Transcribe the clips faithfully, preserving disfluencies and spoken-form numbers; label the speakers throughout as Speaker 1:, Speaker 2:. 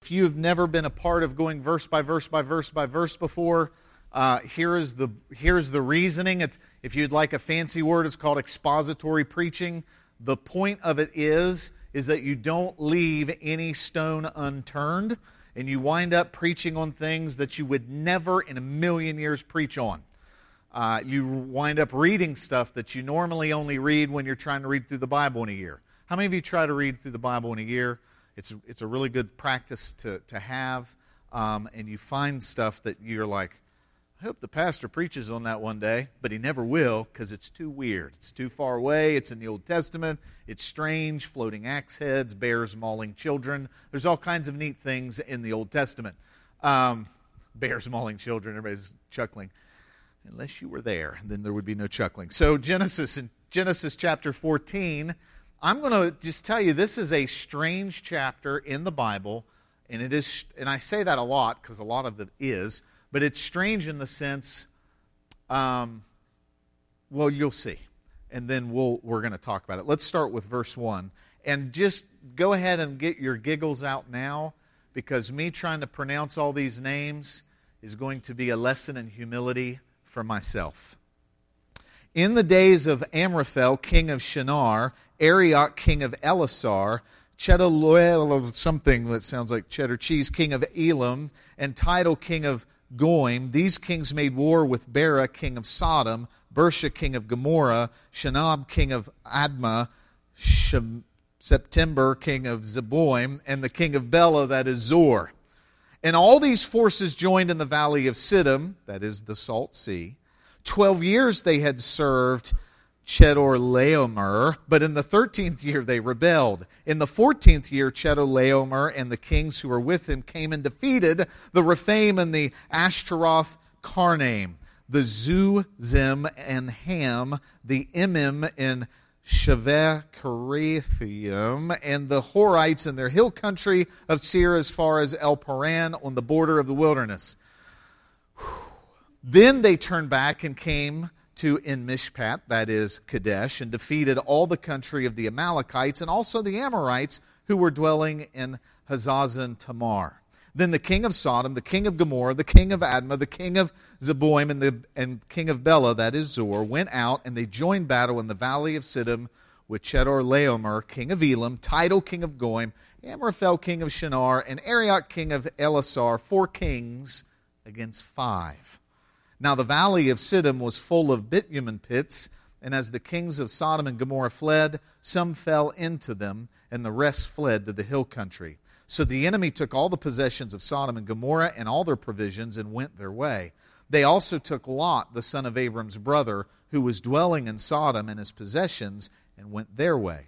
Speaker 1: If you have never been a part of going verse by verse by verse by verse before, uh, here is the here's the reasoning. It's, if you'd like a fancy word, it's called expository preaching. The point of it is, is that you don't leave any stone unturned, and you wind up preaching on things that you would never in a million years preach on. Uh, you wind up reading stuff that you normally only read when you're trying to read through the Bible in a year. How many of you try to read through the Bible in a year? It's it's a really good practice to, to have, um, and you find stuff that you're like, I hope the pastor preaches on that one day, but he never will because it's too weird. It's too far away. It's in the Old Testament. It's strange, floating axe heads, bears mauling children. There's all kinds of neat things in the Old Testament. Um, bears mauling children, everybody's chuckling. Unless you were there, then there would be no chuckling. So Genesis, in Genesis chapter fourteen, I'm going to just tell you this is a strange chapter in the Bible, and it is, and I say that a lot because a lot of it is, but it's strange in the sense, um, well, you'll see, and then we'll we're going to talk about it. Let's start with verse one, and just go ahead and get your giggles out now, because me trying to pronounce all these names is going to be a lesson in humility for myself. In the days of Amraphel, king of Shinar, Arioch, king of Elasar, Chedorlaomer, something that sounds like cheddar cheese, king of Elam, and Tidal, king of Goim, these kings made war with Bera, king of Sodom, Bersha, king of Gomorrah, Shinab, king of Admah, Shem, September, king of Zeboim, and the king of Bela, that is Zor. And all these forces joined in the valley of Siddim, that is the Salt Sea. Twelve years they had served Chedorlaomer, but in the thirteenth year they rebelled. In the fourteenth year, Chedorlaomer and the kings who were with him came and defeated the Rephaim and the Ashtaroth Karnaim, the Zuzim and Ham, the Emim and Shaveh Kerethaim, and the Horites in their hill country of Seir as far as El Paran on the border of the wilderness. Then they turned back and came to En Mishpat, that is Kadesh, and defeated all the country of the Amalekites and also the Amorites who were dwelling in Hazazon Tamar. Then the king of Sodom, the king of Gomorrah, the king of Admah, the king of Zeboim, and the and king of Bela, that is Zor, went out, and they joined battle in the valley of Siddim with Chedorlaomer, king of Elam, Tidal, king of Goim, Amraphel, king of Shinar, and Arioch, king of Elasar, four kings against five. Now the valley of Siddim was full of bitumen pits, and as the kings of Sodom and Gomorrah fled, some fell into them, and the rest fled to the hill country. So the enemy took all the possessions of Sodom and Gomorrah and all their provisions and went their way. They also took Lot, the son of Abram's brother, who was dwelling in Sodom, and his possessions, and went their way.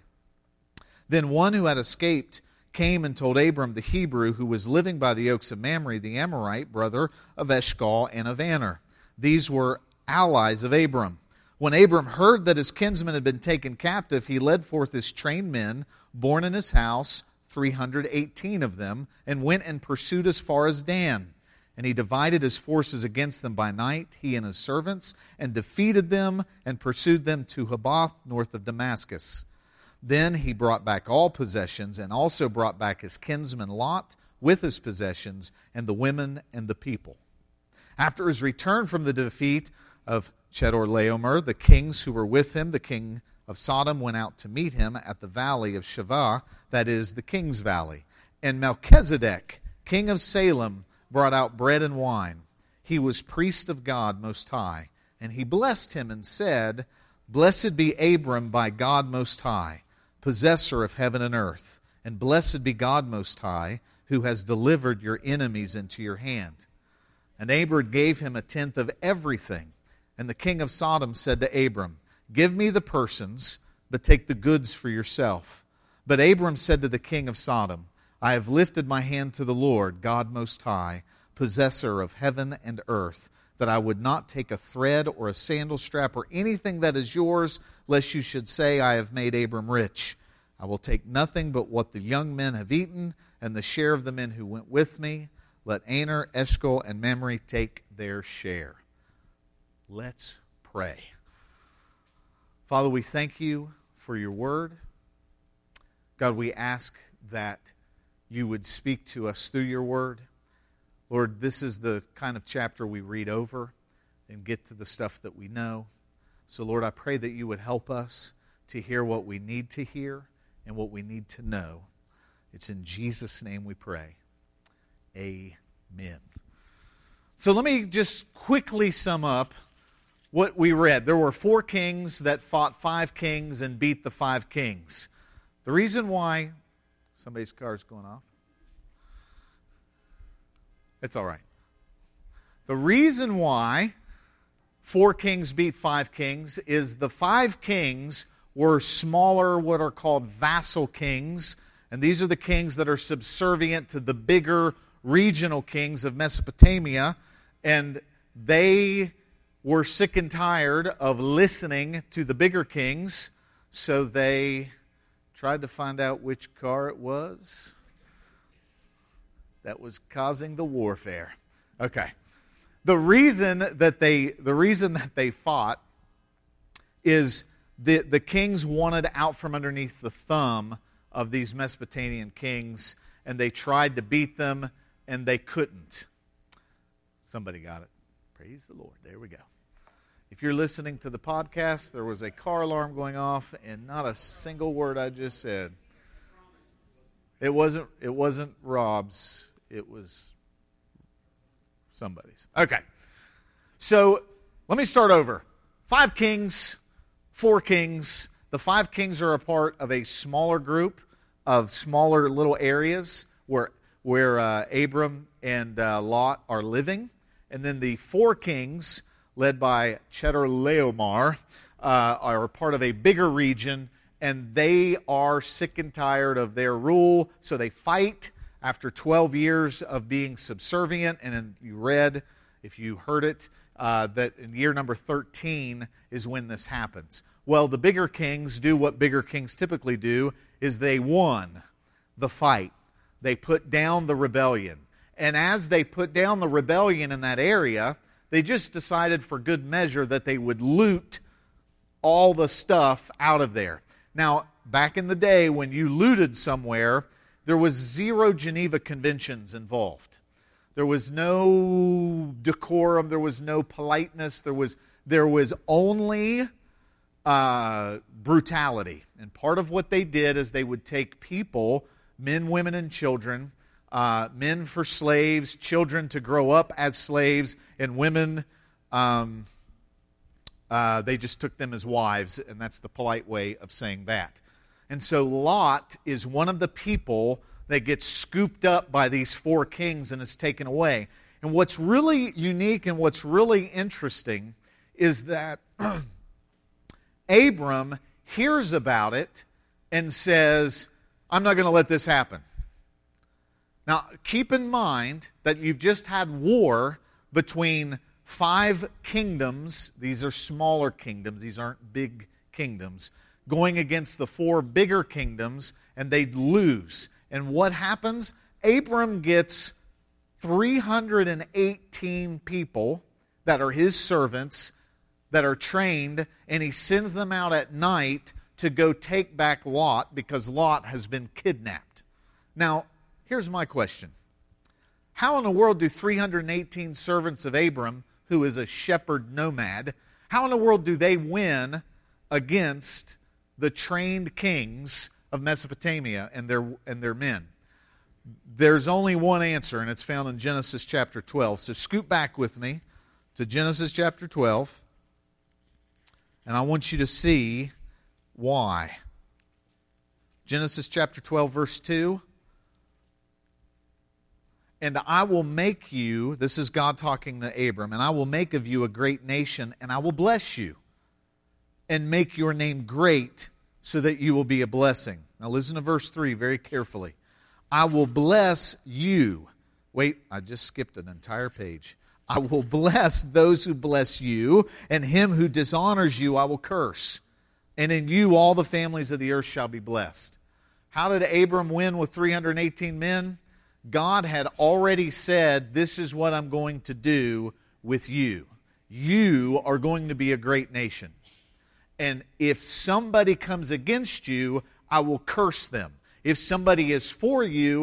Speaker 1: Then one who had escaped came and told Abram the Hebrew, who was living by the oaks of Mamre, the Amorite, brother of Eshcol and of Aner. These were allies of Abram. When Abram heard that his kinsman had been taken captive, he led forth his trained men, born in his house, three hundred eighteen of them, and went and pursued as far as Dan. And he divided his forces against them by night, he and his servants, and defeated them and pursued them to Haboth, north of Damascus. Then he brought back all possessions, and also brought back his kinsman Lot with his possessions, and the women and the people. After his return from the defeat of Chedorlaomer, the kings who were with him, the king of Sodom, went out to meet him at the valley of Shavah, that is, the king's valley. And Melchizedek, king of Salem, brought out bread and wine. He was priest of God Most High. And he blessed him and said, Blessed be Abram by God Most High, possessor of heaven and earth. And blessed be God Most High, who has delivered your enemies into your hand. And Abram gave him a tenth of everything. And the king of Sodom said to Abram, Give me the persons, but take the goods for yourself. But Abram said to the king of Sodom, I have lifted my hand to the Lord, God Most High, possessor of heaven and earth, that I would not take a thread or a sandal strap or anything that is yours, lest you should say, I have made Abram rich. I will take nothing but what the young men have eaten, and the share of the men who went with me. Let Aner, Eshcol, and Mamre take their share. Let's pray. Father, we thank you for your word. God, we ask that you would speak to us through your word. Lord, this is the kind of chapter we read over and get to the stuff that we know. So, Lord, I pray that you would help us to hear what we need to hear and what we need to know. It's in Jesus' name we pray. Amen. So let me just quickly sum up what we read. There were four kings that fought five kings and beat the five kings. The reason why... Somebody's car is going off. It's all right. The reason why four kings beat five kings is the five kings were smaller, what are called vassal kings. And these are the kings that are subservient to the bigger regional kings of Mesopotamia. And they were sick and tired of listening to the bigger kings, so they tried to find out which car it was that was causing the warfare. Okay. The reason that they the reason that they fought is the, the kings wanted out from underneath the thumb of these Mesopotamian kings, and they tried to beat them, and they couldn't. Somebody got it. Praise the Lord. There we go. If you're listening to the podcast, there was a car alarm going off, and not a single word I just said. It wasn't. It wasn't Rob's. It was somebody's. Okay. So let me start over. Five kings, four kings. The five kings are a part of a smaller group of smaller little areas where where uh, Abram and uh, Lot are living, and then the four kings, led by Chedorlaomer, uh, are part of a bigger region, and they are sick and tired of their rule, so they fight after twelve years of being subservient. And you read, if you heard it, uh, that in year number thirteen is when this happens. Well, the bigger kings do what bigger kings typically do, is they won the fight. They put down the rebellion. And as they put down the rebellion in that area, they just decided for good measure that they would loot all the stuff out of there. Now, back in the day when you looted somewhere, there was zero Geneva Conventions involved. There was no decorum, there was no politeness, there was there was only uh, brutality. And part of what they did is they would take people, men, women, and children, Uh, men for slaves, children to grow up as slaves, and women, um, uh, they just took them as wives, and that's the polite way of saying that. And so Lot is one of the people that gets scooped up by these four kings and is taken away. And what's really unique and what's really interesting is that Abram hears about it and says, I'm not going to let this happen. Now, keep in mind that you've just had war between five kingdoms. These are smaller kingdoms. These aren't big kingdoms. Going against the four bigger kingdoms, and they'd lose. And what happens? Abram gets three hundred eighteen people that are his servants, that are trained, and he sends them out at night to go take back Lot because Lot has been kidnapped. Now, here's my question. How in the world do three hundred eighteen servants of Abram, who is a shepherd nomad, how in the world do they win against the trained kings of Mesopotamia and their and their men? There's only one answer, and it's found in Genesis chapter twelve. So scoot back with me to Genesis chapter twelve, and I want you to see why. Genesis chapter twelve, verse two. And I will make you, this is God talking to Abram, and I will make of you a great nation, and I will bless you, and make your name great, so that you will be a blessing. Now listen to verse three very carefully. I will bless you. Wait, I just skipped an entire page. I will bless those who bless you, and him who dishonors you I will curse. And in you all the families of the earth shall be blessed. How did Abram win with three hundred eighteen men? God had already said, this is what I'm going to do with you. You are going to be a great nation. And if somebody comes against you, I will curse them. If somebody is for you,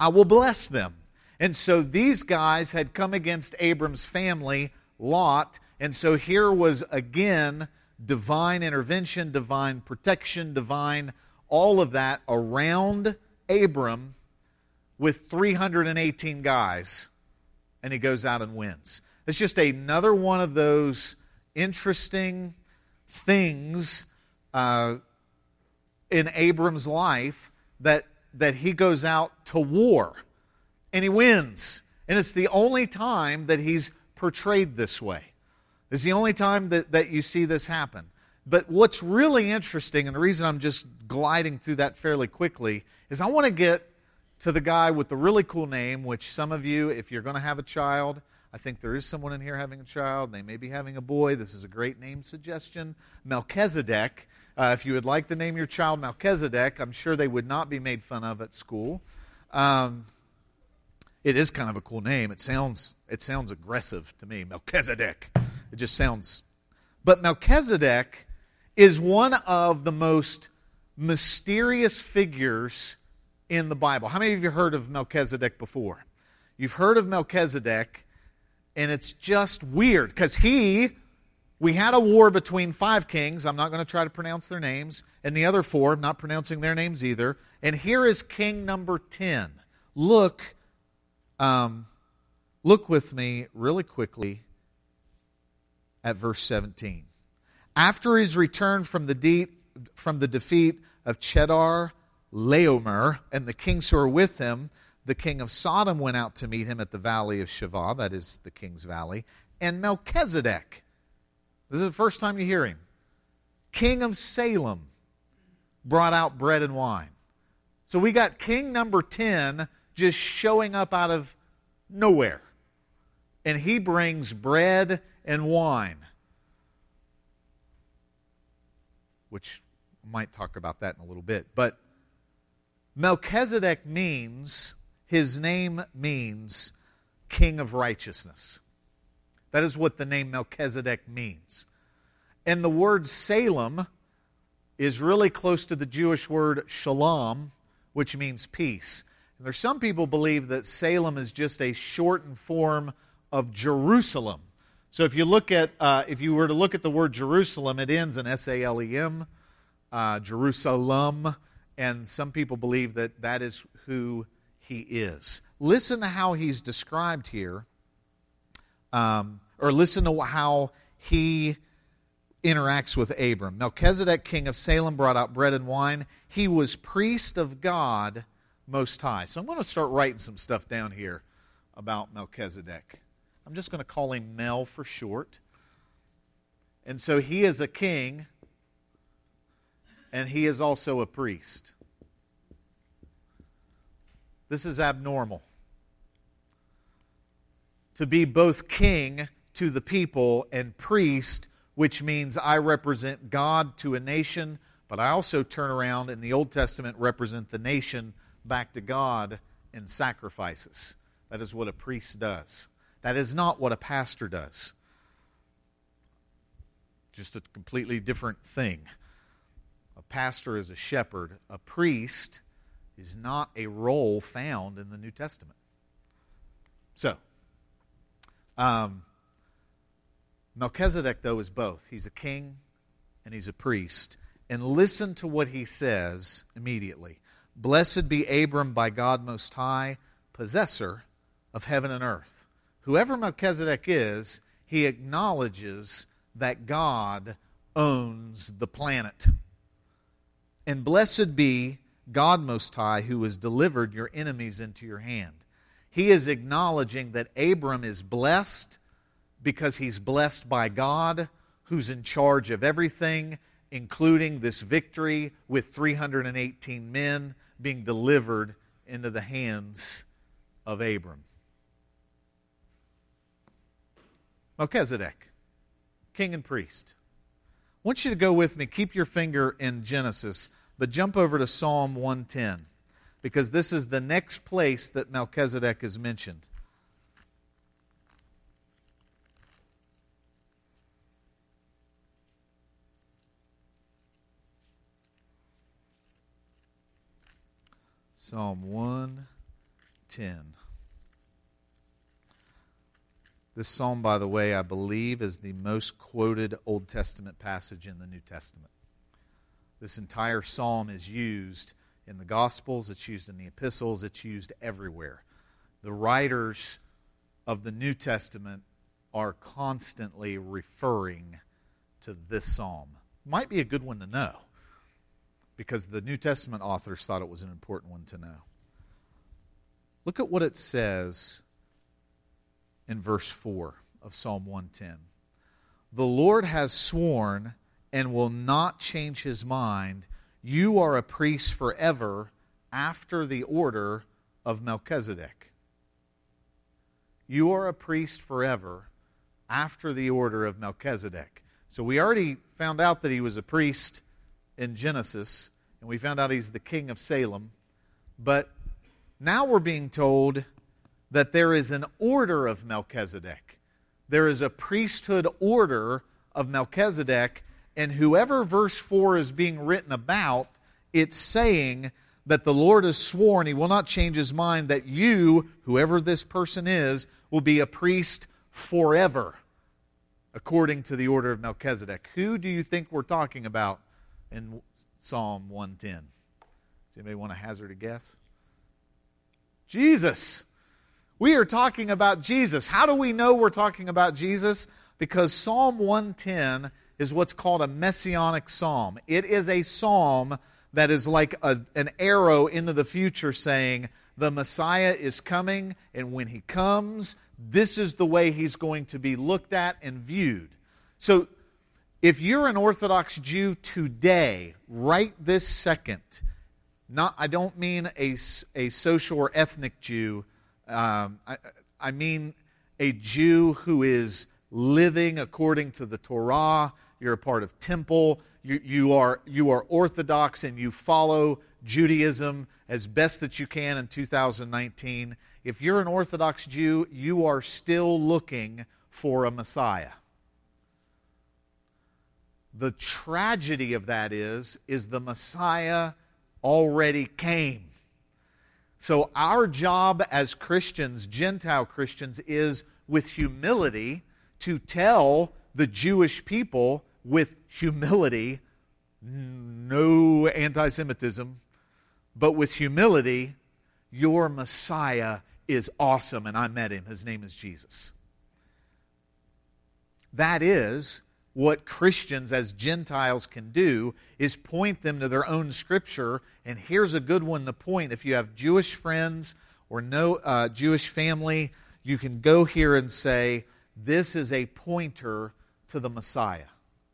Speaker 1: I will bless them. And so these guys had come against Abram's family, Lot, and so here was again divine intervention, divine protection, divine all of that around Abram with three hundred eighteen guys, and he goes out and wins. It's just another one of those interesting things uh, in Abram's life that, that he goes out to war, and he wins. And it's the only time that he's portrayed this way. It's the only time that, that you see this happen. But what's really interesting, and the reason I'm just gliding through that fairly quickly, is I want to get to the guy with the really cool name, which some of you, if you're going to have a child, I think there is someone in here having a child, they may be having a boy. This is a great name suggestion. Melchizedek. Uh, if you would like to name your child Melchizedek, I'm sure they would not be made fun of at school. Um, it is kind of a cool name. It sounds, it sounds aggressive to me, Melchizedek. It just sounds... But Melchizedek is one of the most mysterious figures in the Bible. How many of you have heard of Melchizedek before? You've heard of Melchizedek, and it's just weird, because he, we had a war between five kings. I'm not going to try to pronounce their names. And the other four, I'm not pronouncing their names either. And here is king number ten. Look, um, look with me really quickly at verse seventeen. After his return from the, de- from the defeat of Chedar Laomer and the kings who were with him, the king of Sodom went out to meet him at the valley of Shavah, that is the king's valley, and Melchizedek, this is the first time you hear him, king of Salem, brought out bread and wine. So we got king number ten just showing up out of nowhere. And he brings bread and wine, which I might talk about that in a little bit. But Melchizedek means, his name means king of righteousness. That is what the name Melchizedek means. And the word Salem is really close to the Jewish word shalom, which means peace. And there's some people believe that Salem is just a shortened form of Jerusalem. So if you look at, uh, if you were to look at the word Jerusalem, it ends in S A L E M, uh, Jerusalem, and some people believe that that is who he is. Listen to how he's described here, um, or listen to how he interacts with Abram. Melchizedek, king of Salem, brought out bread and wine. He was priest of God Most High. So I'm going to start writing some stuff down here about Melchizedek. I'm just going to call him Mel for short. And so he is a king, and he is also a priest. This is abnormal. To be both king to the people and priest, which means I represent God to a nation, but I also turn around in the Old Testament represent the nation back to God in sacrifices. That is what a priest does. That is not what a pastor does. Just a completely different thing. A pastor is a shepherd. A priest is not a role found in the New Testament. So, um, Melchizedek, though, is both. He's a king and he's a priest. And listen to what he says immediately. Blessed be Abram by God Most High, possessor of heaven and earth. Whoever Melchizedek is, he acknowledges that God owns the planet. And blessed be God Most High, who has delivered your enemies into your hand. He is acknowledging that Abram is blessed because he's blessed by God, who's in charge of everything, including this victory with three hundred eighteen men being delivered into the hands of Abram. Melchizedek, king and priest. I want you to go with me, keep your finger in Genesis, but jump over to Psalm one ten, because this is the next place that Melchizedek is mentioned. Psalm one ten. This psalm, by the way, I believe is the most quoted Old Testament passage in the New Testament. This entire psalm is used in the Gospels, it's used in the epistles, it's used everywhere. The writers of the New Testament are constantly referring to this psalm. Might be a good one to know, because the New Testament authors thought it was an important one to know. Look at what it says in verse four of Psalm one ten. The Lord has sworn and will not change his mind. You are a priest forever after the order of Melchizedek. You are a priest forever after the order of Melchizedek. So we already found out that he was a priest in Genesis, and we found out he's the king of Salem. But now we're being told that there is an order of Melchizedek. There is a priesthood order of Melchizedek, and whoever verse four is being written about, it's saying that the Lord has sworn, he will not change his mind, that you, whoever this person is, will be a priest forever, according to the order of Melchizedek. Who do you think we're talking about in Psalm one ten? Does anybody want to hazard a guess? Jesus. We are talking about Jesus. How do we know we're talking about Jesus? Because Psalm one ten is what's called a messianic psalm. It is a psalm that is like a, an arrow into the future saying, the Messiah is coming, and when he comes, this is the way he's going to be looked at and viewed. So, if you're an Orthodox Jew today, right this second, not I don't mean a, a social or ethnic Jew, Um, I, I mean a Jew who is living according to the Torah. You're a part of temple. You, you are you are Orthodox and you follow Judaism as best that you can in two thousand nineteen. If you're an Orthodox Jew, you are still looking for a Messiah. The tragedy of that is, is the Messiah already came. So our job as Christians, Gentile Christians, is with humility to tell the Jewish people with humility, no anti-Semitism, but with humility, your Messiah is awesome, and I met him. His name is Jesus. That is what Christians as Gentiles can do, is point them to their own Scripture. And here's a good one to point. If you have Jewish friends or no uh, Jewish family, you can go here and say, this is a pointer to the Messiah.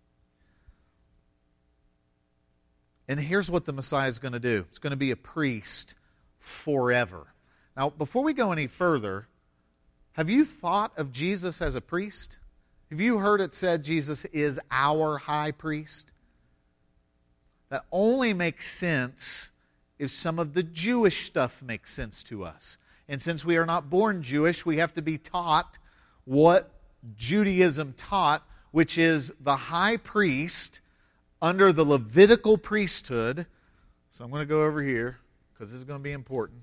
Speaker 1: And here's what the Messiah is going to do. It's going to be a priest forever. Now, before we go any further, have you thought of Jesus as a priest? Have you heard it said Jesus is our high priest? That only makes sense if some of the Jewish stuff makes sense to us. And since we are not born Jewish, we have to be taught what Judaism taught, which is the high priest under the Levitical priesthood. So I'm going to go over here because this is going to be important.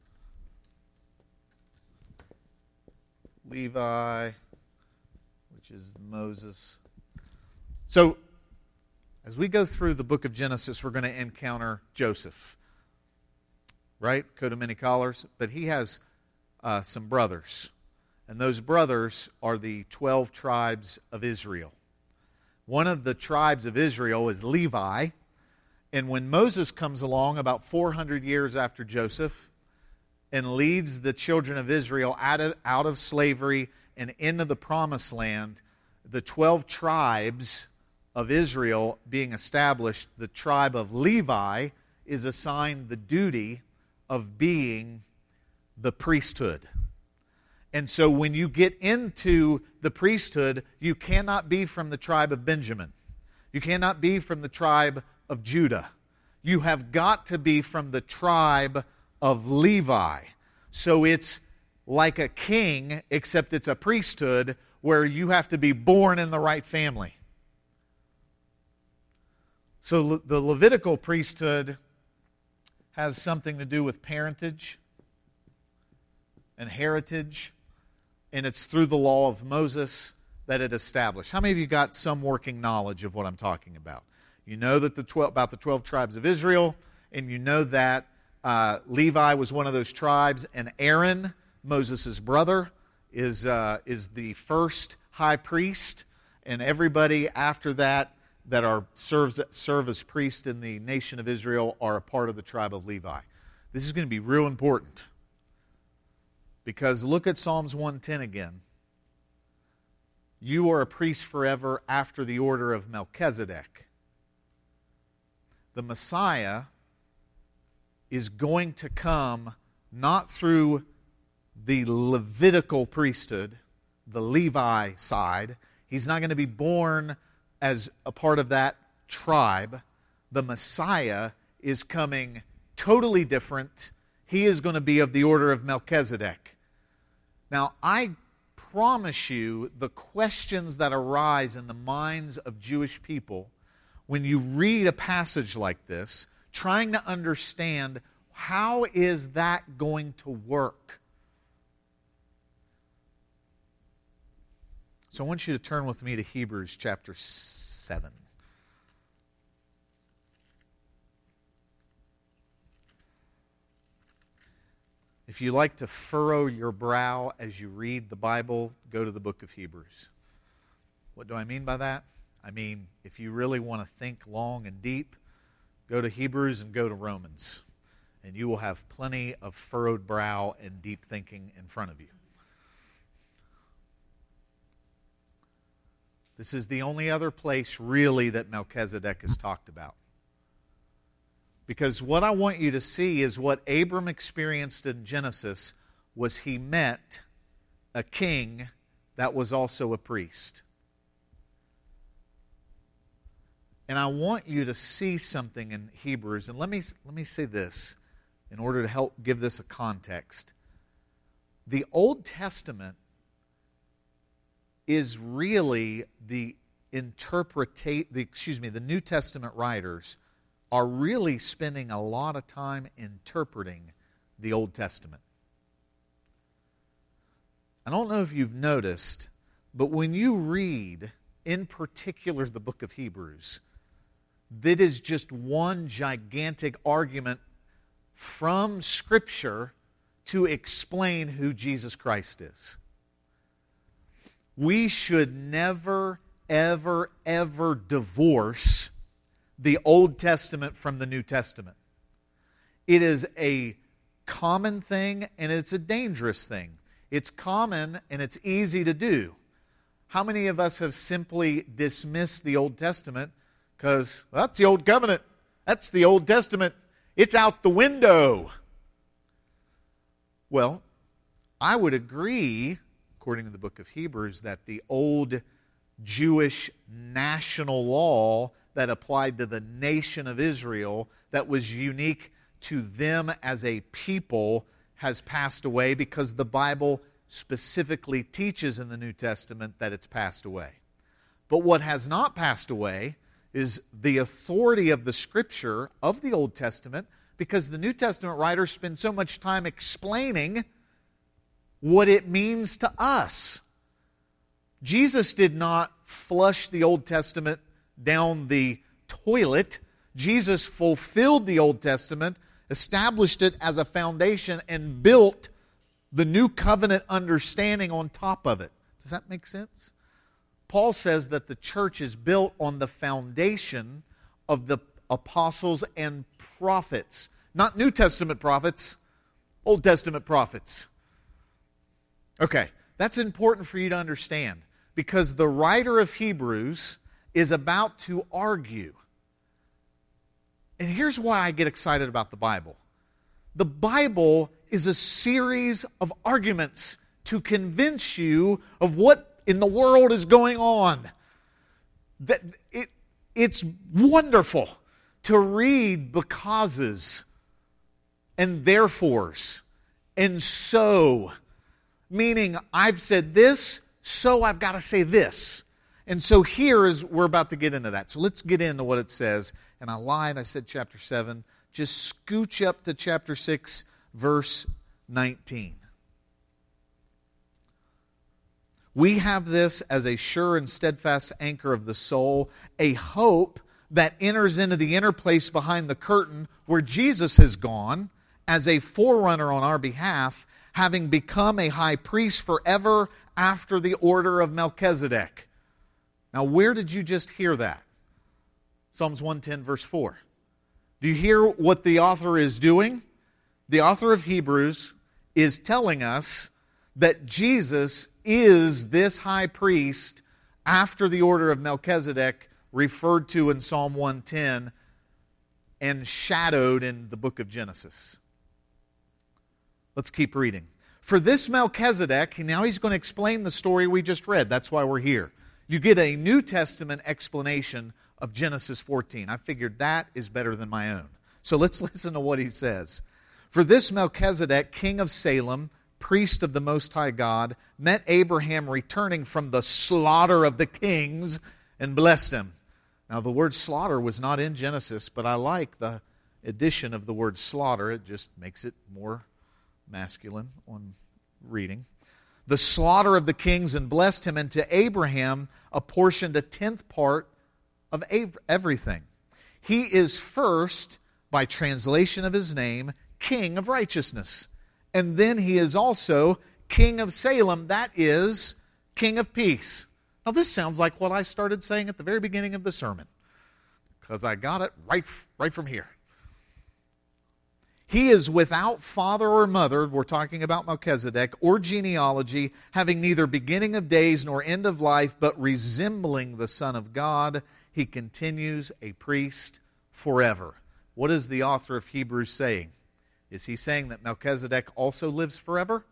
Speaker 1: Levi, which is Moses. So, as we go through the book of Genesis, we're going to encounter Joseph. Right? Coat of many collars. But he has uh, some brothers. And those brothers are the twelve tribes of Israel. One of the tribes of Israel is Levi. And when Moses comes along about four hundred years after Joseph and leads the children of Israel out of, out of slavery and into the promised land, the twelve tribes of Israel being established, the tribe of Levi is assigned the duty of being the priesthood. And so when you get into the priesthood, you cannot be from the tribe of Benjamin. You cannot be from the tribe of Judah. You have got to be from the tribe of Levi. So it's like a king, except it's a priesthood where you have to be born in the right family. So the Levitical priesthood has something to do with parentage. and heritage, and it's through the law of Moses that it established. How many of you got some working knowledge of what I'm talking about? You know that the twelve, about the twelve tribes of Israel, and you know that uh, Levi was one of those tribes, and Aaron, Moses' brother, is uh, is the first high priest, and everybody after that that are serves serve as priests in the nation of Israel are a part of the tribe of Levi. This is going to be real important. Because look at Psalms one ten again. You are a priest forever after the order of Melchizedek. The Messiah is going to come not through the Levitical priesthood, the Levi side. He's not going to be born as a part of that tribe. The Messiah is coming totally different. He is going to be of the order of Melchizedek. Now, I promise you the questions that arise in the minds of Jewish people when you read a passage like this, trying to understand how is that going to work. So I want you to turn with me to Hebrews chapter seven. If you like to furrow your brow as you read the Bible, go to the book of Hebrews. What do I mean by that? I mean, if you really want to think long and deep, go to Hebrews and go to Romans. And you will have plenty of furrowed brow and deep thinking in front of you. This is the only other place really that Melchizedek is talked about. Because what I want you to see is what Abram experienced in Genesis was he met a king that was also a priest. And I want you to see something in Hebrews. And let me, let me say this in order to help give this a context. The Old Testament is really the interpretate the excuse me, the New Testament writers are really spending a lot of time interpreting the Old Testament. I don't know if you've noticed, but when you read, in particular, the book of Hebrews, that is just one gigantic argument from Scripture to explain who Jesus Christ is. We should never, ever, ever divorce the Old Testament from the New Testament. It is a common thing and it's a dangerous thing. It's common and it's easy to do. How many of us have simply dismissed the Old Testament because, well, that's the Old Covenant. That's the Old Testament. It's out the window. Well, I would agree, according to the book of Hebrews, that the old Jewish national law that applied to the nation of Israel, that was unique to them as a people, has passed away because the Bible specifically teaches in the New Testament that it's passed away. But what has not passed away is the authority of the Scripture of the Old Testament, because the New Testament writers spend so much time explaining what it means to us. Jesus did not flush the Old Testament down the toilet. Jesus fulfilled the Old Testament, established it as a foundation, and built the new covenant understanding on top of it. Does that make sense? Paul says that the church is built on the foundation of the apostles and prophets. Not New Testament prophets, Old Testament prophets. Okay, that's important for you to understand, because the writer of Hebrews is about to argue. And here's why I get excited about the Bible. The Bible is a series of arguments to convince you of what in the world is going on. That it, it's wonderful to read becauses and therefores and so, meaning I've said this, so I've got to say this. And so here is, we're about to get into that. So let's get into what it says. And I lied, I said chapter seven. Just scooch up to chapter six, verse nineteen. We have this as a sure and steadfast anchor of the soul, a hope that enters into the inner place behind the curtain where Jesus has gone as a forerunner on our behalf, having become a high priest forever after the order of Melchizedek. Now, where did you just hear that? Psalms one ten, verse four. Do you hear what the author is doing? The author of Hebrews is telling us that Jesus is this high priest after the order of Melchizedek, referred to in Psalm one ten and shadowed in the book of Genesis. Let's keep reading. For this Melchizedek, now he's going to explain the story we just read. That's why we're here. You get a New Testament explanation of Genesis fourteen. I figured that is better than my own. So let's listen to what he says. For this Melchizedek, king of Salem, priest of the Most High God, met Abraham returning from the slaughter of the kings and blessed him. Now the word slaughter was not in Genesis, but I like the addition of the word slaughter. It just makes it more masculine on reading. The slaughter of the kings and blessed him, and to Abraham apportioned a tenth part of everything. He is first, by translation of his name, King of Righteousness. And then he is also King of Salem, that is, King of Peace. Now this sounds like what I started saying at the very beginning of the sermon, because I got it right, right from here. He is without father or mother, we're talking about Melchizedek, or genealogy, having neither beginning of days nor end of life, but resembling the Son of God. He continues a priest forever. What is the author of Hebrews saying? Is he saying that Melchizedek also lives forever?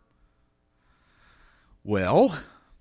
Speaker 1: Well,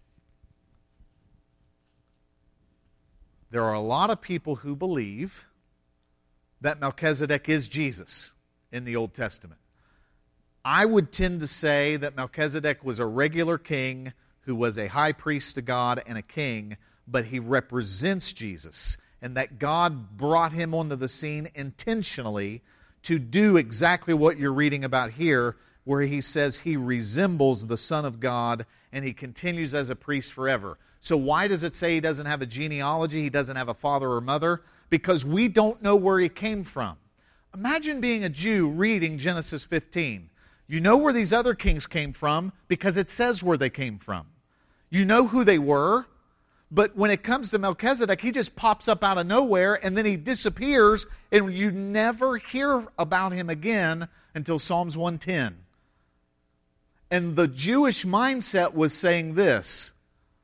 Speaker 1: there are a lot of people who believe that Melchizedek is Jesus in the Old Testament. I would tend to say that Melchizedek was a regular king who was a high priest to God and a king, but he represents Jesus, and that God brought him onto the scene intentionally to do exactly what you're reading about here, where he says he resembles the Son of God and he continues as a priest forever. So why does it say he doesn't have a genealogy, he doesn't have a father or mother? Because we don't know where he came from. Imagine being a Jew reading Genesis fifteen. You know where these other kings came from because it says where they came from. You know who they were, but when it comes to Melchizedek, he just pops up out of nowhere and then he disappears and you never hear about him again until Psalms one ten. And the Jewish mindset was saying this: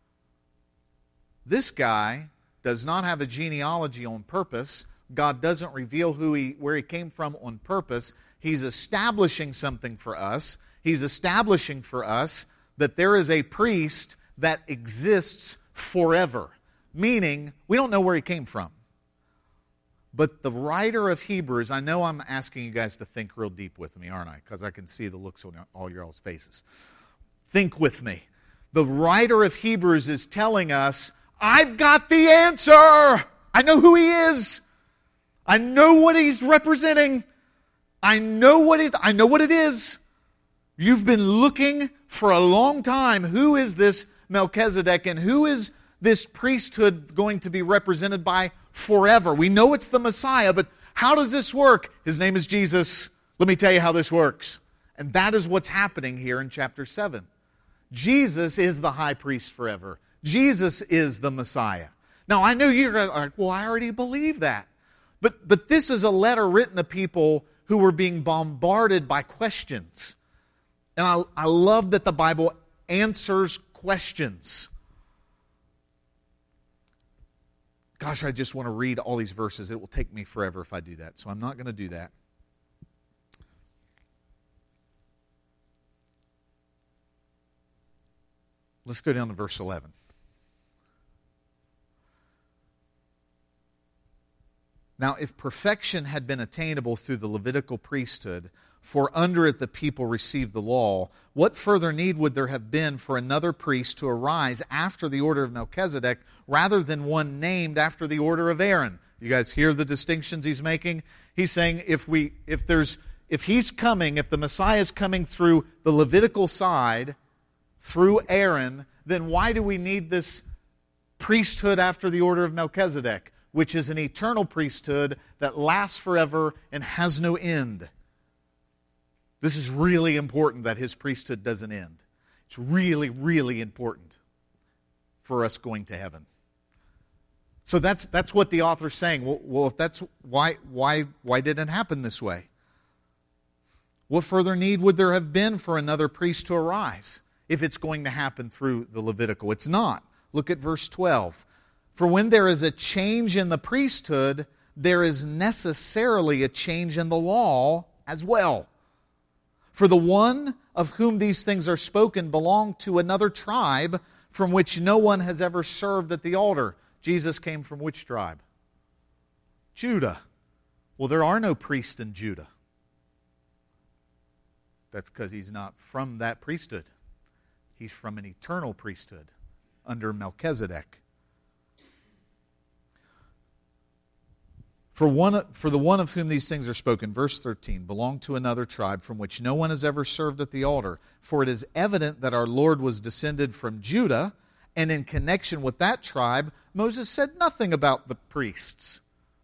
Speaker 1: this guy does not have a genealogy on purpose. God doesn't reveal who he, where he came from on purpose. He's establishing something for us. He's establishing for us that there is a priest that exists forever. Meaning, we don't know where he came from. But the writer of Hebrews, I know I'm asking you guys to think real deep with me, aren't I? Because I can see the looks on all your all's faces. Think with me. The writer of Hebrews is telling us, I've got the answer! I know who he is! I know what he's representing. I know what it, I know what it is. You've been looking for a long time. Who is this Melchizedek and who is this priesthood going to be represented by forever? We know it's the Messiah, but how does this work? His name is Jesus. Let me tell you how this works. And that is what's happening here in chapter seven. Jesus is the high priest forever. Jesus is the Messiah. Now, I know you're like, well, I already believe that. But, but this is a letter written to people who were being bombarded by questions. And I, I love that the Bible answers questions. Gosh, I just want to read all these verses. It will take me forever if I do that. So I'm not going to do that. Let's go down to verse eleven. Now, if perfection had been attainable through the Levitical priesthood, for under it the people received the law, what further need would there have been for another priest to arise after the order of Melchizedek, rather than one named after the order of Aaron? You guys hear the distinctions he's making? He's saying if we, if there's, if he's coming, if the Messiah is coming through the Levitical side, through Aaron, then why do we need this priesthood after the order of Melchizedek, which is an eternal priesthood that lasts forever and has no end? This is really important that his priesthood doesn't end. It's really, really important for us going to heaven. So that's that's what the author's saying. Well, well if that's why why why did it happen this way? What further need would there have been for another priest to arise if it's going to happen through the Levitical? It's not. Look at verse twelve. For when there is a change in the priesthood, there is necessarily a change in the law as well. For the one of whom these things are spoken belonged to another tribe from which no one has ever served at the altar. Jesus came from which tribe? Judah. Well, there are no priests in Judah. That's because he's not from that priesthood. He's from an eternal priesthood under Melchizedek. For one, for the one of whom these things are spoken, verse thirteen, belonged to another tribe from which no one has ever served at the altar. For it is evident that our Lord was descended from Judah, and in connection with that tribe, Moses said nothing about the priests.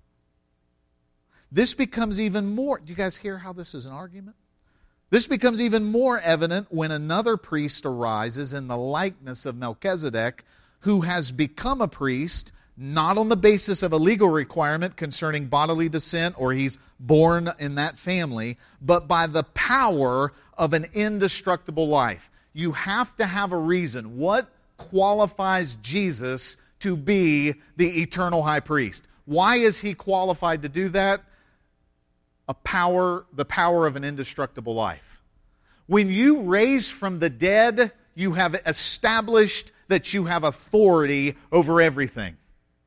Speaker 1: This becomes even more... Do you guys hear how this is an argument? This becomes even more evident when another priest arises in the likeness of Melchizedek, who has become a priest not on the basis of a legal requirement concerning bodily descent or he's born in that family, but by the power of an indestructible life. You have to have a reason. What qualifies Jesus to be the eternal high priest? Why is he qualified to do that? A power, the power of an indestructible life. When you raise from the dead, you have established that you have authority over everything.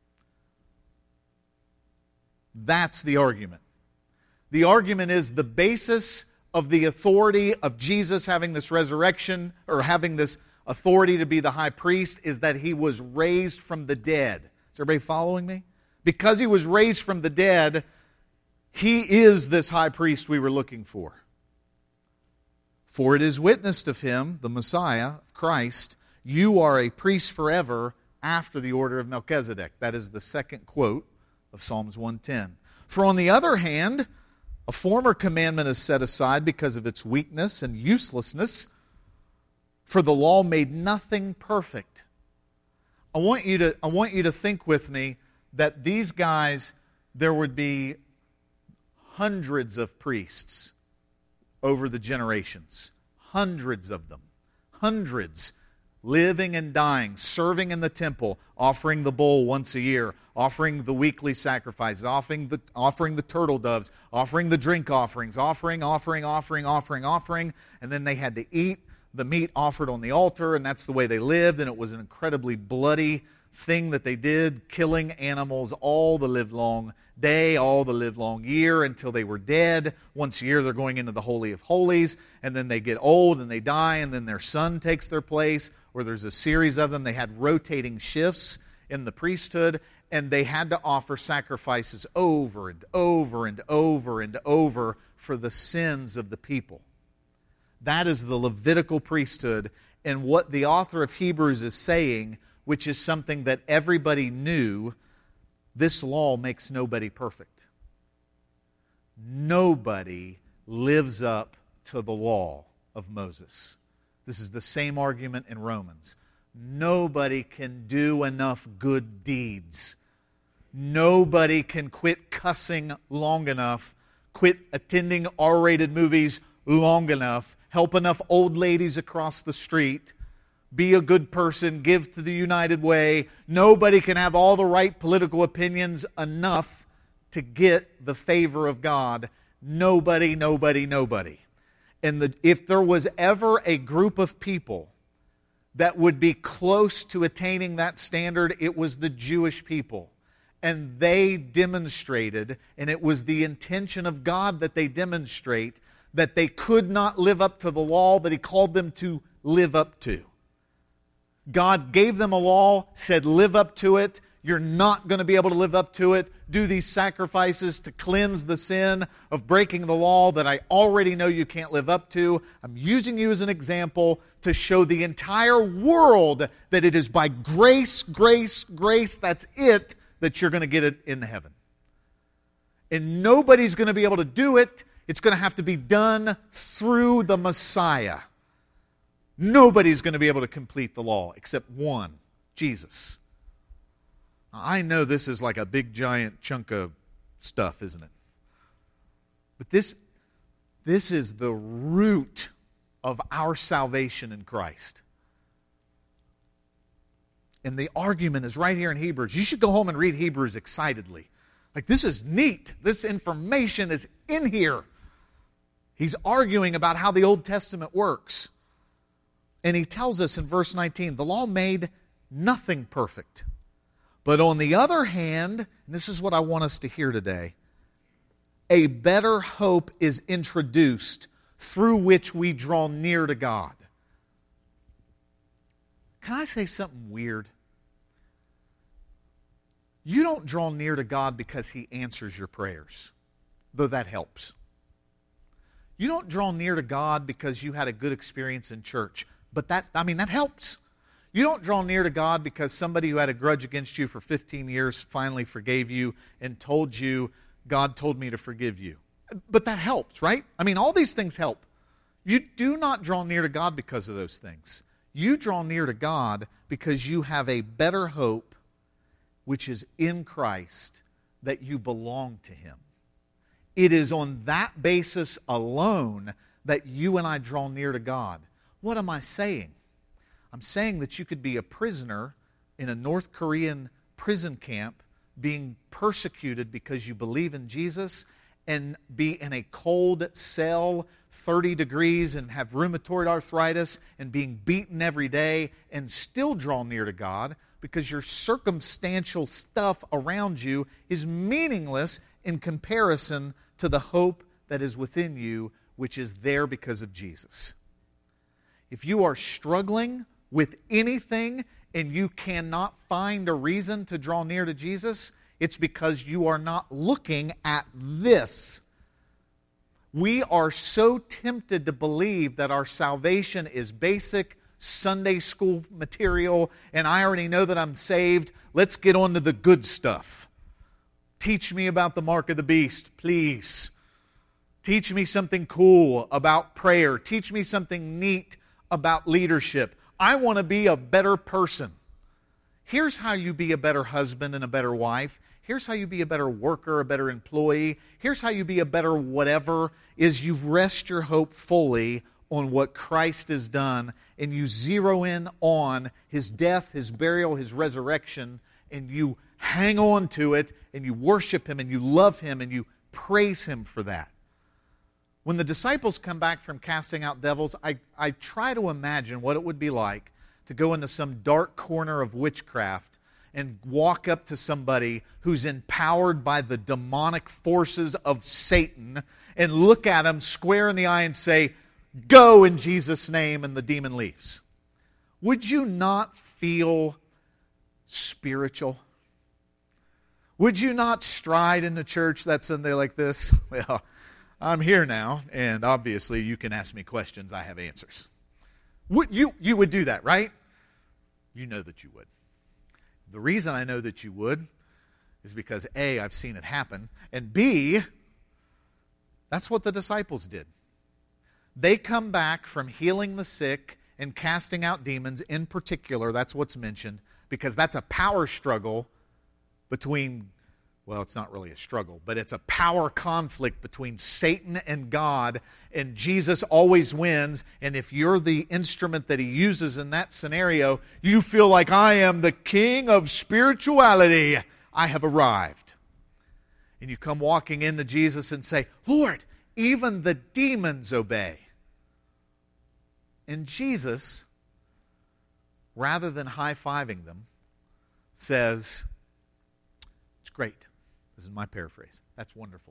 Speaker 1: That's the argument. The argument is the basis of the authority of Jesus having this resurrection, or having this authority to be the high priest, is that he was raised from the dead. Is everybody following me? Because he was raised from the dead, he is this high priest we were looking for. For it is witnessed of him, the Messiah, Christ, you are a priest forever after the order of Melchizedek. That is the second quote of Psalms one ten. For on the other hand, a former commandment is set aside because of its weakness and uselessness, for the law made nothing perfect. I want you to, I want you to think with me that these guys, there would be hundreds of priests over the generations. Hundreds of them. Hundreds. Living and dying, serving in the temple, offering the bull once a year, offering the weekly sacrifices, offering the, offering the turtle doves, offering the drink offerings, offering, offering, offering, offering, offering, and then they had to eat the meat offered on the altar, and that's the way they lived, and it was an incredibly bloody thing that they did, killing animals all the livelong day, all the livelong year, until they were dead. Once a year they're going into the Holy of Holies, and then they get old and they die, and then their son takes their place, or there's a series of them. They had rotating shifts in the priesthood, and they had to offer sacrifices over and over and over and over for the sins of the people. That is the Levitical priesthood, and what the author of Hebrews is saying, which is something that everybody knew, this law makes nobody perfect. Nobody lives up to the law of Moses. This is the same argument in Romans. Nobody can do enough good deeds. Nobody can quit cussing long enough, quit attending R-rated movies long enough, help enough old ladies across the street, be a good person, give to the United Way. Nobody can have all the right political opinions enough to get the favor of God. Nobody, nobody, nobody. And the, if there was ever a group of people that would be close to attaining that standard, it was the Jewish people. And they demonstrated, and it was the intention of God that they demonstrate, that they could not live up to the law that He called them to live up to. God gave them a law, said live up to it. You're not going to be able to live up to it. Do these sacrifices to cleanse the sin of breaking the law that I already know you can't live up to. I'm using you as an example to show the entire world that it is by grace, grace, grace, that's it, that you're going to get it in heaven. And nobody's going to be able to do it. It's going to have to be done through the Messiah. Nobody's going to be able to complete the law except one, Jesus. Now, I know this is like a big giant chunk of stuff, isn't it? But this, this is the root of our salvation in Christ. And the argument is right here in Hebrews. You should go home and read Hebrews excitedly. Like, this is neat. This information is in here. He's arguing about how the Old Testament works. And he tells us in verse nineteen, the law made nothing perfect. But on the other hand, and this is what I want us to hear today, a better hope is introduced through which we draw near to God. Can I say something weird? You don't draw near to God because He answers your prayers, though that helps. You don't draw near to God because you had a good experience in church, but that, I mean, that helps. You don't draw near to God because somebody who had a grudge against you for fifteen years finally forgave you and told you, God told me to forgive you. But that helps, right? I mean, all these things help. You do not draw near to God because of those things. You draw near to God because you have a better hope, which is in Christ, that you belong to Him. It is on that basis alone that you and I draw near to God. What am I saying? I'm saying that you could be a prisoner in a North Korean prison camp being persecuted because you believe in Jesus and be in a cold cell, thirty degrees, and have rheumatoid arthritis and being beaten every day and still draw near to God because your circumstantial stuff around you is meaningless in comparison to the hope that is within you, which is there because of Jesus. If you are struggling with anything and you cannot find a reason to draw near to Jesus, it's because you are not looking at this. We are so tempted to believe that our salvation is basic Sunday school material, and I already know that I'm saved. Let's get on to the good stuff. Teach me about the mark of the beast, please. Teach me something cool about prayer. Teach me something neat about leadership. I want to be a better person. Here's how you be a better husband and a better wife. Here's how you be a better worker, a better employee. Here's how you be a better whatever, is you rest your hope fully on what Christ has done, and you zero in on His death, His burial, His resurrection, and you hang on to it, and you worship Him, and you love Him, and you praise Him for that. When the disciples come back from casting out devils, I, I try to imagine what it would be like to go into some dark corner of witchcraft and walk up to somebody who's empowered by the demonic forces of Satan and look at him square in the eye and say, "Go in Jesus' name," and the demon leaves. Would you not feel spiritual? Would you not stride in the church that Sunday like this? Well, I'm here now, and obviously you can ask me questions. I have answers. Would you, you would do that, right? You know that you would. The reason I know that you would is because A, I've seen it happen, and B, that's what the disciples did. They come back from healing the sick and casting out demons in particular. That's what's mentioned, because that's a power struggle between, well, it's not really a struggle, but it's a power conflict between Satan and God, and Jesus always wins. And if you're the instrument that He uses in that scenario, you feel like, I am the king of spirituality. I have arrived. And you come walking into Jesus and say, "Lord, even the demons obey." And Jesus, rather than high-fiving them, says, "It's great." This is my paraphrase. That's wonderful.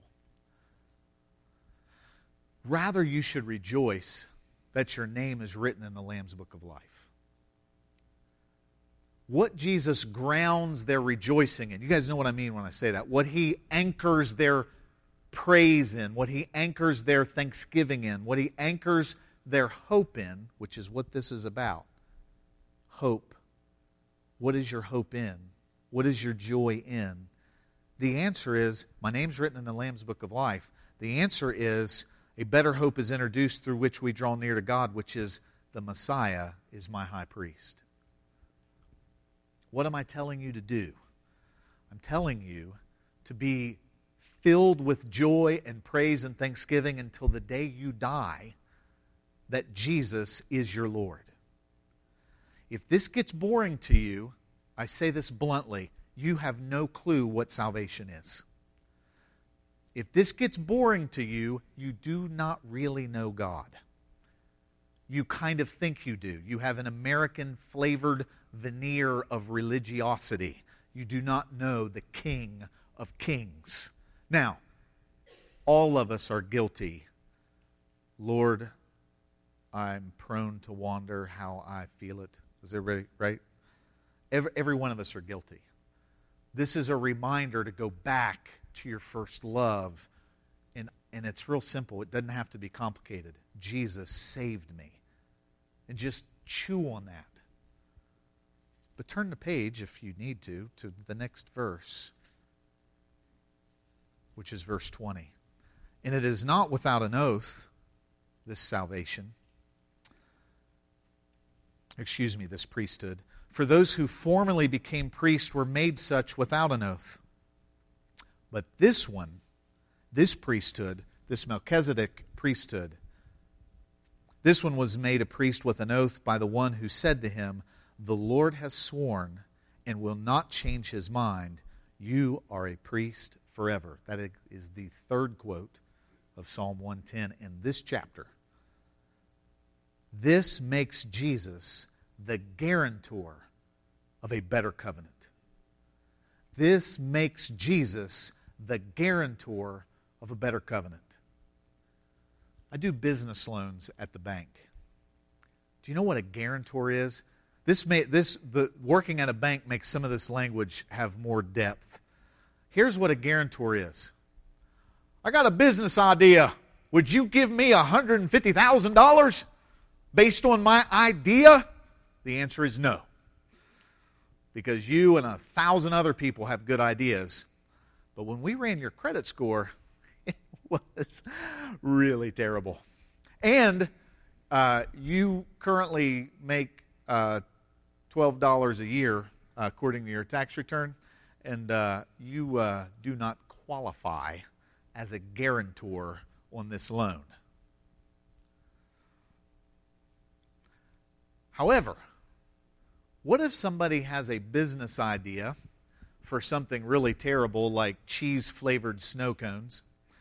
Speaker 1: Rather, you should rejoice that your name is written in the Lamb's Book of Life. what Jesus grounds their rejoicing in. You guys know what I mean when I say that. What He anchors their praise in, what He anchors their thanksgiving in, what He anchors their hope in, which is what this is about. Hope. What is your hope in? What is your joy in? The answer is, my name's written in the Lamb's Book of Life. The answer is, a better hope is introduced through which we draw near to God, which is, the Messiah is my high priest. What am I telling you to do? I'm telling you to be filled with joy and praise and thanksgiving until the day you die, that Jesus is your Lord. If this gets boring to you, I say this bluntly, you have no clue what salvation is. If this gets boring to you, you do not really know God. You kind of think you do. You have an American-flavored veneer of religiosity. You do not know the King of Kings. Now, all of us are guilty. Lord, I'm prone to wander how I feel it. Is everybody right? Every, every one of us are guilty. This is a reminder to go back to your first love. And, and it's real simple. It doesn't have to be complicated. Jesus saved me. And just chew on that. But turn the page, if you need to, to the next verse, which is verse twenty. And it is not without an oath, this salvation, excuse me, this priesthood. For those who formerly became priests were made such without an oath. But this one, this priesthood, this Melchizedek priesthood, this one was made a priest with an oath by the one who said to him, the Lord has sworn and will not change His mind. You are a priest forever. That is the third quote of Psalm one ten in this chapter. This makes Jesus the guarantor of a better covenant. This makes Jesus the guarantor of a better covenant. I do business loans at the bank. Do you know what a guarantor is? This may this the working at a bank makes some of this language have more depth. Here's what a guarantor is. I got a business idea. Would you give me one hundred fifty thousand dollars based on my idea? The answer is no. Because you and a thousand other people have good ideas. But when we ran your credit score, it was really terrible. And uh, you currently make uh, twelve dollars a year, uh, according to your tax return, and uh, you uh, do not qualify as a guarantor on this loan. However, what if somebody has a business idea for something really terrible like cheese-flavored snow cones?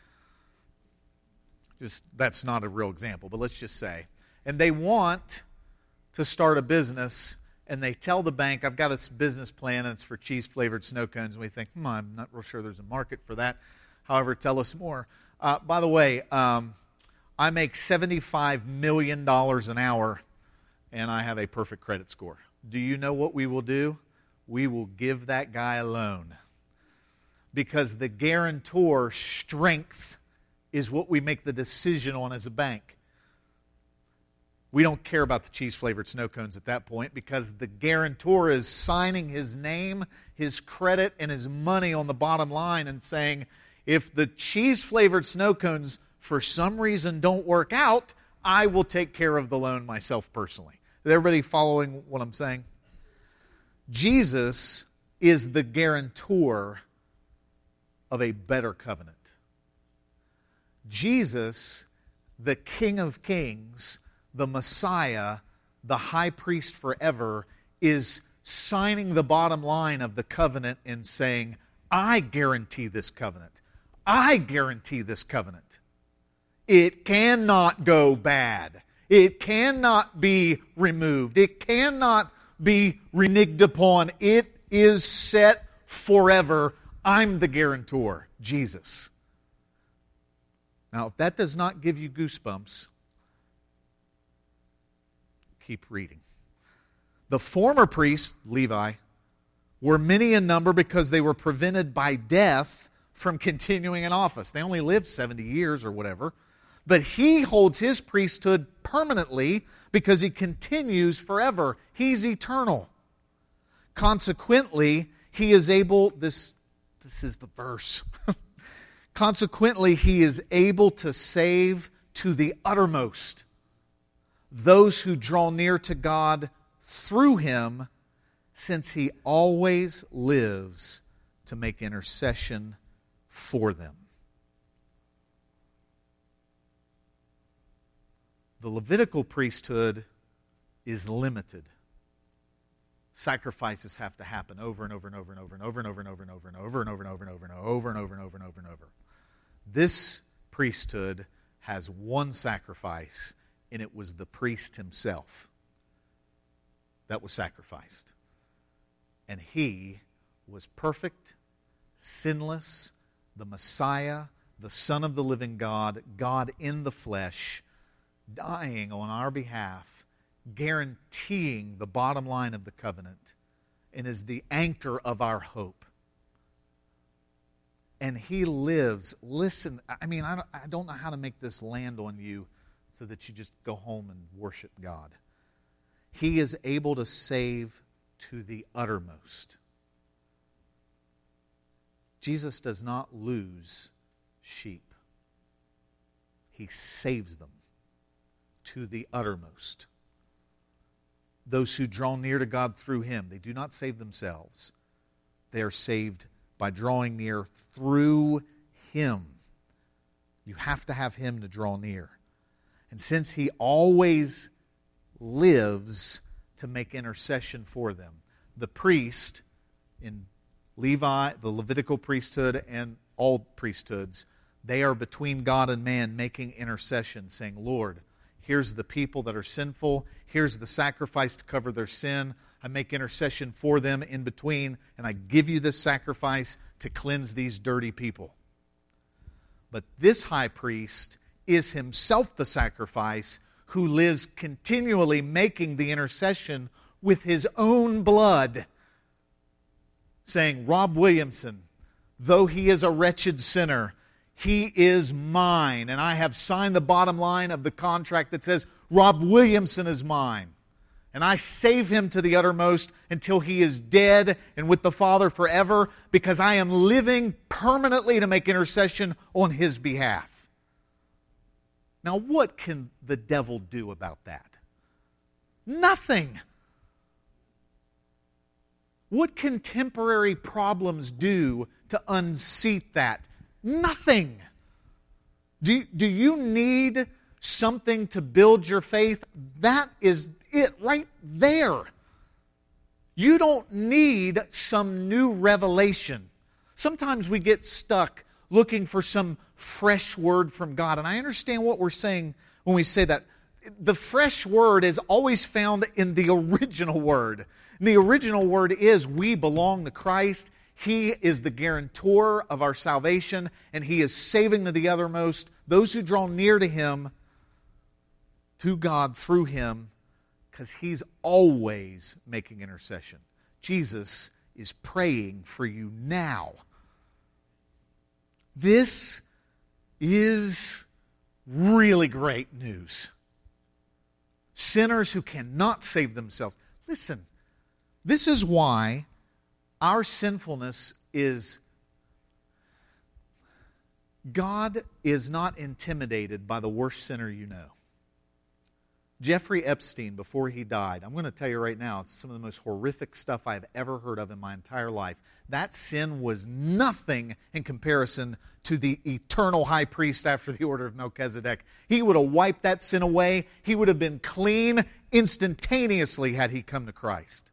Speaker 1: Just that's not a real example, but let's just say. And they want to start a business, and they tell the bank, I've got this business plan, and it's for cheese-flavored snow cones. And we think, hmm, I'm not real sure there's a market for that. However, tell us more. Uh, by the way, um, I make seventy-five million dollars an hour, and I have a perfect credit score. Do you know what we will do? We will give that guy a loan. Because the guarantor strength is what we make the decision on as a bank. We don't care about the cheese-flavored snow cones at that point because the guarantor is signing his name, his credit, and his money on the bottom line and saying, if the cheese-flavored snow cones for some reason don't work out, I will take care of the loan myself personally. Is everybody following what I'm saying? Jesus is the guarantor of a better covenant. Jesus, the King of Kings, the Messiah, the High Priest forever, is signing the bottom line of the covenant and saying, I guarantee this covenant. I guarantee this covenant. It cannot go bad. It cannot be removed. It cannot be reneged upon. It is set forever. I'm the guarantor, Jesus. Now, if that does not give you goosebumps, keep reading. The former priests, Levi, were many in number because they were prevented by death from continuing in office. They only lived seventy years or whatever. But he holds his priesthood permanently because he continues forever. He's eternal. Consequently, he is able, this, this is the verse. Consequently, he is able to save to the uttermost those who draw near to God through him, since he always lives to make intercession for them. The Levitical priesthood is limited. Sacrifices have to happen over and over and over and over and over and over and over and over and over and over and over and over and over and over and over and over and over. This priesthood has one sacrifice, and it was the priest himself that was sacrificed. And he was perfect, sinless, the Messiah, the Son of the living God, God in the flesh, dying on our behalf, guaranteeing the bottom line of the covenant, and is the anchor of our hope. And he lives, listen, I mean, I don't, I don't know how to make this land on you so that you just go home and worship God. He is able to save to the uttermost. Jesus does not lose sheep. He saves them to the uttermost. Those who draw near to God through him, they do not save themselves. They are saved by drawing near through him. You have to have him to draw near. And since he always lives to make intercession for them, the priest in Levi, the Levitical priesthood, and all priesthoods, they are between God and man making intercession, saying, Lord, here's the people that are sinful. Here's the sacrifice to cover their sin. I make intercession for them in between, and I give you this sacrifice to cleanse these dirty people. But this high priest is himself the sacrifice who lives continually making the intercession with his own blood, saying, Rob Williamson, though he is a wretched sinner, he is mine, and I have signed the bottom line of the contract that says, Rob Williamson is mine. And I save him to the uttermost until he is dead and with the Father forever, because I am living permanently to make intercession on his behalf. Now, what can the devil do about that? Nothing. What can temporary problems do to unseat that? Nothing. Do, do you need something to build your faith? That is it right there. You don't need some new revelation. Sometimes we get stuck looking for some fresh word from God. And I understand what we're saying when we say that. The fresh word is always found in the original word. And the original word is we belong to Christ. He is the guarantor of our salvation, and He is saving to the uttermost those who draw near to Him, to God through Him, because He's always making intercession. Jesus is praying for you now. This is really great news. Sinners who cannot save themselves. Listen, this is why our sinfulness is... God is not intimidated by the worst sinner you know. Jeffrey Epstein, before he died, I'm going to tell you right now, it's some of the most horrific stuff I've ever heard of in my entire life. That sin was nothing in comparison to the eternal high priest after the order of Melchizedek. He would have wiped that sin away. He would have been clean instantaneously had he come to Christ.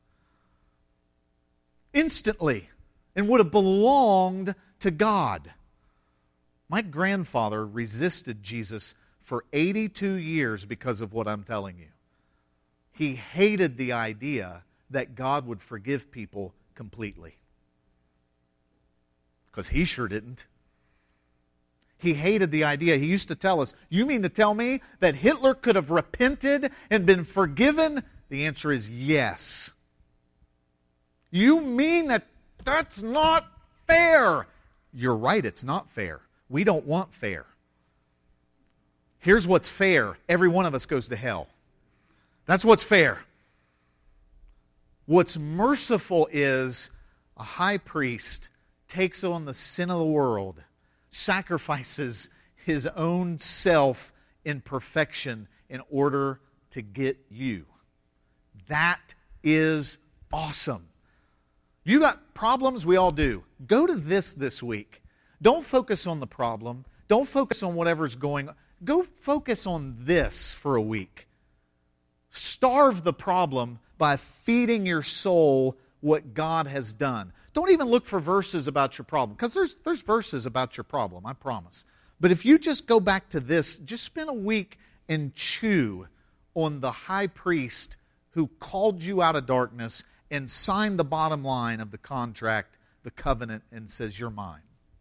Speaker 1: Instantly. And would have belonged to God. My grandfather resisted Jesus for eighty-two years because of what I'm telling you. He hated the idea that God would forgive people completely. Because he sure didn't. He hated the idea. He used to tell us, you mean to tell me that Hitler could have repented and been forgiven The answer is yes. You mean that that's not fair? You're right, it's not fair. We don't want fair. Here's what's fair. Every one of us goes to hell. That's what's fair. What's merciful is a high priest takes on the sin of the world, sacrifices his own self in perfection in order to get you. That is awesome. You got problems? We all do. Go to this this week. Don't focus on the problem. Don't focus on whatever's going on. Go focus on this for a week. Starve the problem by feeding your soul what God has done. Don't even look for verses about your problem, because there's, there's verses about your problem, I promise. But if you just go back to this, just spend a week and chew on the high priest who called you out of darkness and signed the bottom line of the contract, the covenant, and says, you're mine.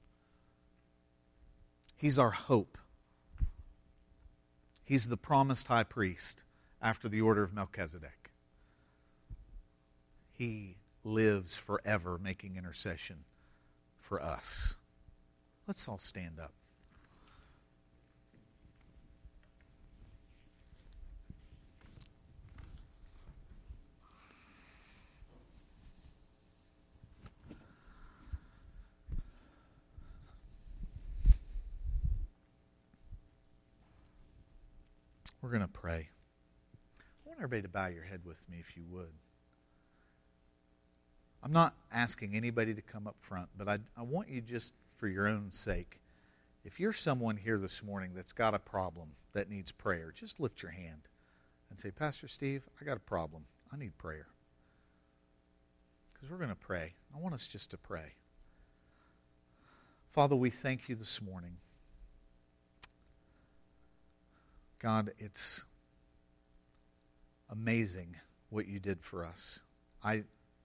Speaker 1: He's our hope. He's the promised high priest after the order of Melchizedek. He lives forever making intercession for us. Let's all stand up. We're going to pray. I want everybody to bow your head with me if you would. I'm not asking anybody to come up front, but I, I want you, just for your own sake, if you're someone here this morning that's got a problem that needs prayer, just lift your hand and say, Pastor Steve, I got a problem. I need prayer. Because we're going to pray. I want us just to pray. Father, we thank you this morning. God, it's amazing what you did for us. I,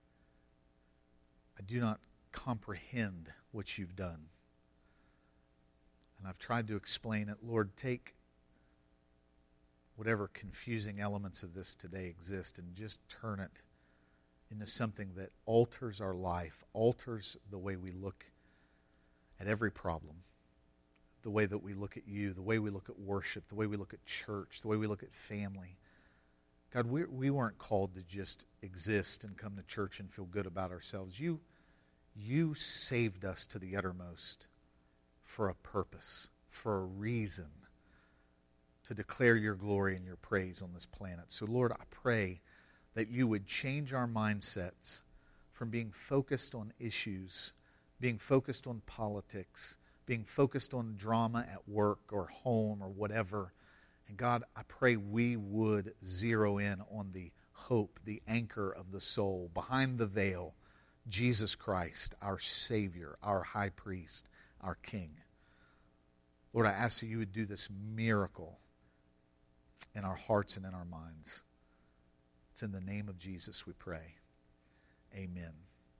Speaker 1: I do not comprehend what you've done. And I've tried to explain it. Lord, take whatever confusing elements of this today exist and just turn it into something that alters our life, alters the way we look at every problem. The way that we look at you, the way we look at worship, the way we look at church, the way we look at family. God, we, we weren't called to just exist and come to church and feel good about ourselves. You, you saved us to the uttermost for a purpose, for a reason, to declare your glory and your praise on this planet. So, Lord, I pray that you would change our mindsets from being focused on issues, being focused on politics, being focused on drama at work or home or whatever. And God, I pray we would zero in on the hope, the anchor of the soul, behind the veil, Jesus Christ, our Savior, our high priest, our King. Lord, I ask that you would do this miracle in our hearts and in our minds. It's in the name of Jesus we pray. Amen.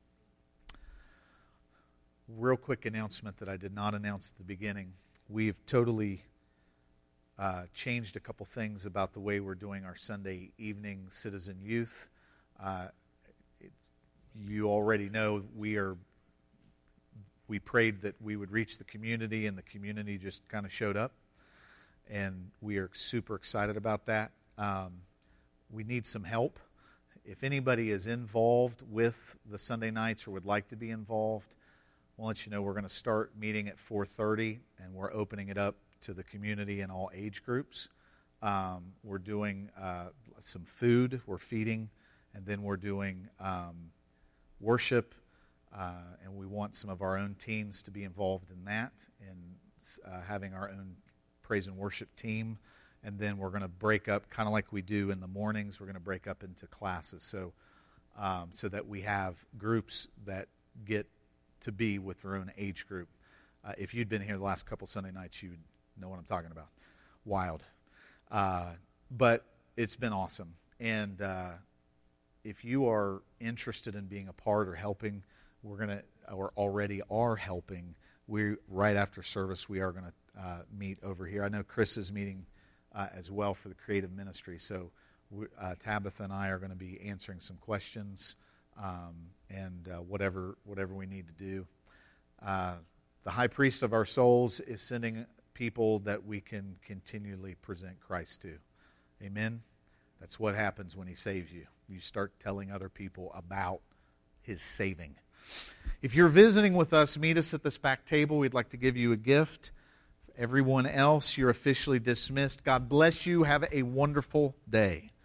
Speaker 1: Real quick announcement that I did not announce at the beginning. We've totally uh, changed a couple things about the way we're doing our Sunday evening citizen youth. Uh, it's, you already know we are. We prayed that we would reach the community, and the community just kind of showed up, and we are super excited about that. Um, we need some help. If anybody is involved with the Sunday nights or would like to be involved, I'll let you know we're going to start meeting at four thirty, and we're opening it up to the community in all age groups. Um, we're doing uh, some food, we're feeding, and then we're doing um, worship, uh, and we want some of our own teens to be involved in that, and uh, having our own praise and worship team. And then we're going to break up, kind of like we do in the mornings, we're going to break up into classes, so um, so that we have groups that get to be with their own age group. Uh, if you'd been here the last couple Sunday nights, you'd know what I'm talking about. Wild. Uh, but it's been awesome. And uh, if you are interested in being a part or helping, we're going to, or already are helping, we right after service, we are going to uh, meet over here. I know Chris is meeting uh, as well for the creative ministry, so we, uh, Tabitha and I are going to be answering some questions um, and uh, whatever whatever we need to do. Uh, the high priest of our souls is sending people that we can continually present Christ to. Amen? That's what happens when He saves you. You start telling other people about His saving. If you're visiting with us, meet us at this back table. We'd like to give you a gift. Everyone else, you're officially dismissed. God bless you. Have a wonderful day.